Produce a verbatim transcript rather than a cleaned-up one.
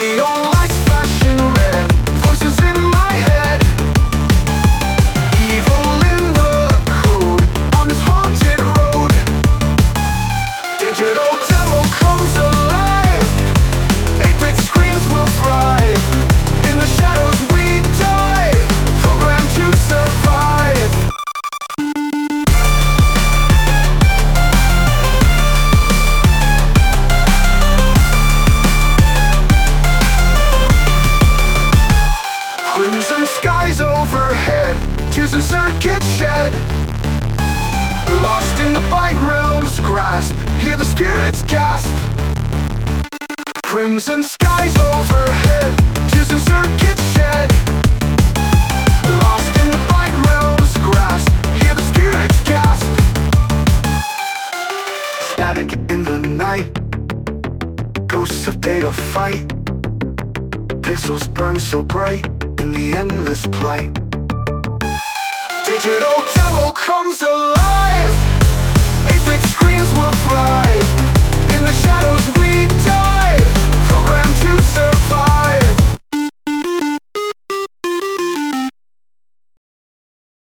Neon lights flashing red, voices in my head. Evil in the code, on this haunted road. Digital devil comes alive, eight-bit screens will thrive. In the shadows we die, programmed to survive. Crimson skies overhead, tears and circuits shed. Lost in the bite realm's grasp, hear the spirits gasp. Crimson skies overhead, tears and circuits shed. Lost in the bite realm's grasp, hear the spirits gasp. Static in the night, ghosts of data fight. Pixels burn so bright in the endless plight. Digital devil comes alive.